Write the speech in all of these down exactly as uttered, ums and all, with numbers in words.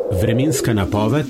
Vremenska napoved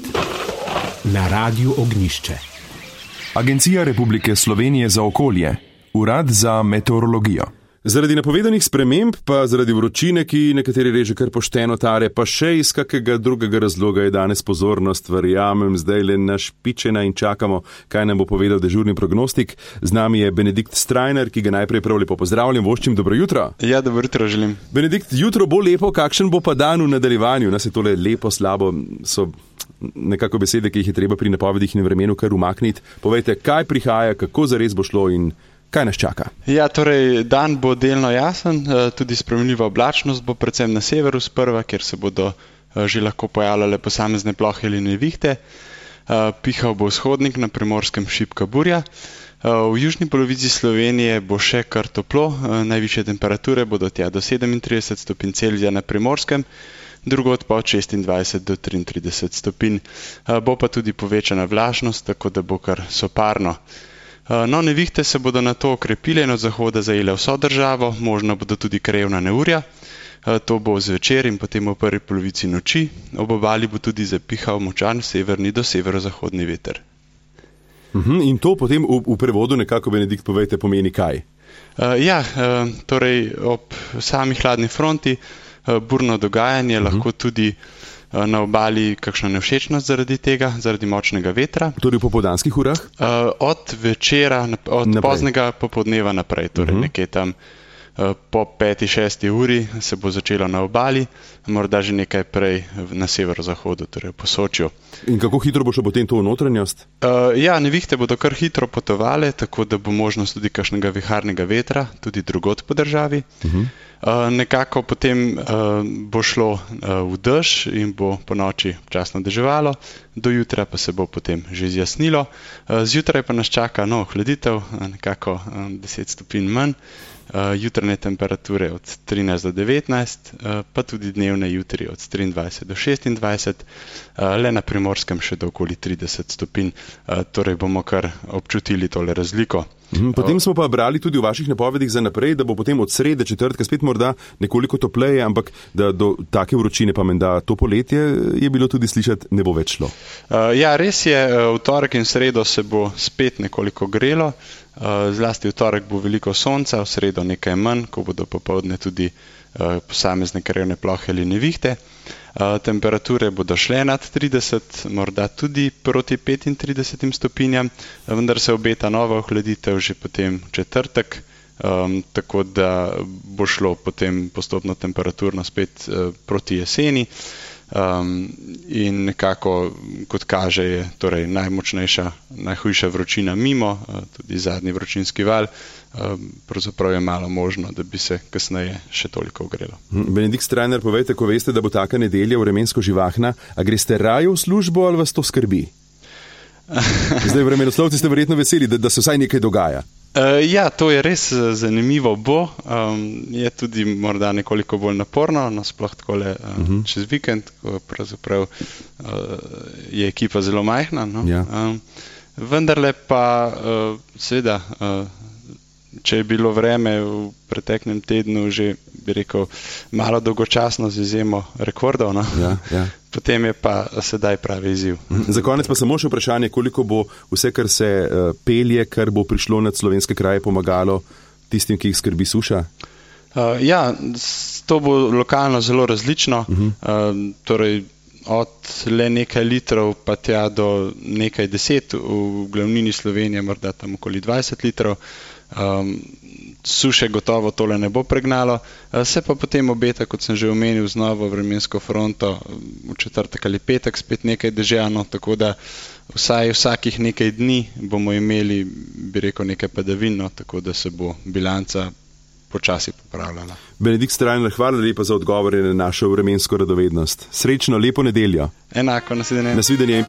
na Radiu Ognjišče. Agencija Republike Slovenije za okolje, Urad za meteorologijo. Zaradi napovedanih sprememb, pa zaradi vročine, ki nekateri reže kar pošteno tare, pa še iz kakega drugega razloga je danes pozornost, verjamem, zdaj le našpičena in čakamo, kaj nam bo povedal dežurni prognostik. Z nami je Benedikt Strajnar, ki ga najprej prav lepo pozdravljam, voščim dobro jutro. Ja, dobro jutro želim. Benedikt, jutro bo lepo, kakšen bo pa dan v nadaljevanju? Nas je tole lepo, slabo, so nekako besede, ki jih je treba pri napovedih in vremenu kar umakniti. Povejte, kaj prihaja, kako zares bo šlo in kaj nas čaka? Ja, torej, dan bo delno jasen, tudi spremenljiva oblačnost bo predvsem na severu sprva, kjer se bodo že lahko pojavljale posamezne plohe ali nevihte. Pihal bo vzhodnik, na Primorskem šibka burja. V južni polovici Slovenije bo še kar toplo, najvišje temperature bodo tja do sedemintrideset stopinj Celzija na Primorskem, drugod pa od šestindvajset do triintrideset stopinj. Bo pa tudi povečana vlažnost, tako da bo kar soparno. No, nevihte se bodo na to okrepile in od zahoda zajele vso državo, možno bodo tudi krajevna neurja. To bo zvečer in potem v prvi polovici noči. Ob obali bo tudi zapihal močan severni do severozahodni veter. Uhum, in to potem v, v prevodu nekako, Benedikt, povejte, pomeni kaj? Uh, ja, uh, torej ob sami hladni fronti uh, burno dogajanje, uhum. Lahko tudi na obali kakšna nevšečnost zaradi tega, zaradi močnega vetra. Torej v popoldanskih urah? Uh, od večera, od naprej. Poznega popoldneva naprej, torej uh-huh. nekaj tam uh, po peti, šesti uri se bo začelo na obali, morda že nekaj prej na severozahodu, torej po Sočju. In kako hitro bo še potem to v notranjost? Uh, ja, nevihte bodo kar hitro potovale, tako da bo možnost tudi kakšnega viharnega vetra, tudi drugod po državi. Uh-huh. Uh, nekako potem uh, bo šlo uh, v dež in bo po noči občasno deževalo, do jutra pa se bo potem že zjasnilo. Uh, zjutraj pa nas čaka no, hladitev, nekako uh, deset stopinj manj, uh, jutranje temperature od trinajst do devetnajst, uh, pa tudi dnevne jutri od triindvajset do šestindvajset, uh, le na Primorskem še do okoli trideset stopinj, uh, torej bomo kar občutili tole razliko. Potem smo pa brali tudi v vaših napovedih za naprej, da bo potem od srede, četrtka spet morda nekoliko topleje, ampak da do take vročine pa menda to poletje je bilo tudi slišati, ne bo več šlo. Uh, ja, res je, v torek in sredo se bo spet nekoliko grelo, uh, zlasti v torek bo veliko sonca, v sredo nekaj manj, ko bodo popoldne tudi uh, posamezne krajevne plohe ali nevihte. Uh, temperature bodo šle nad trideset, morda tudi proti petintridesetim stopinjam, vendar se obeta nova ohladitev že potem četrtek, um, tako da bo šlo potem postopno temperaturno spet uh, proti jeseni. Um, in nekako, kot kaže, je torej najmočnejša, najhujša vročina mimo, uh, tudi zadnji vročinski val, uh, pravzaprav je malo možno, da bi se kasneje še toliko ogrelo. Benedikt Strajnar, povejte, ko veste, da bo taka nedelja vremensko živahna, a greste raje v službo ali vas to skrbi? Zdaj vremenoslovci ste verjetno veseli, da, da se vsaj nekaj dogaja. Uh, ja, to je res zanimivo bo, um, je tudi morda nekoliko bolj naporno, no sploh takole um, uh-huh. čez vikend, ko pravzaprav uh, je ekipa zelo majhna, no? Ja. Um, vendarle pa uh, seveda, uh, če je bilo vreme v preteklem tednu že, bi rekel, malo dolgočasno z izjemo rekordov, no? Ja, ja. Potem je pa sedaj pravi izziv. Za konec pa samo še vprašanje, koliko bo vse, kar se uh, pelje, kar bo prišlo nad slovenske kraje, pomagalo tistim, ki jih skrbi suša? Uh, ja, to bo lokalno zelo različno. Uh-huh. Uh, torej od le nekaj litrov pa tja do nekaj deset, v glavnini Slovenije morda tam okoli dvajset litrov. Um, suše gotovo tole ne bo pregnalo, se pa potem obeta, kot sem že omenil, z novo vremensko fronto v četrtek ali petek spet nekaj deževno, tako da vsaj vsakih nekaj dni bomo imeli, bi rekel, nekaj padavin, no, tako da se bo bilanca počasi popravljala. Benedikt Strajnar, hvala lepa za odgovore na našo vremensko radovednost. Srečno, lepo nedeljo. Enako, nasvidenje. Nasvidenje.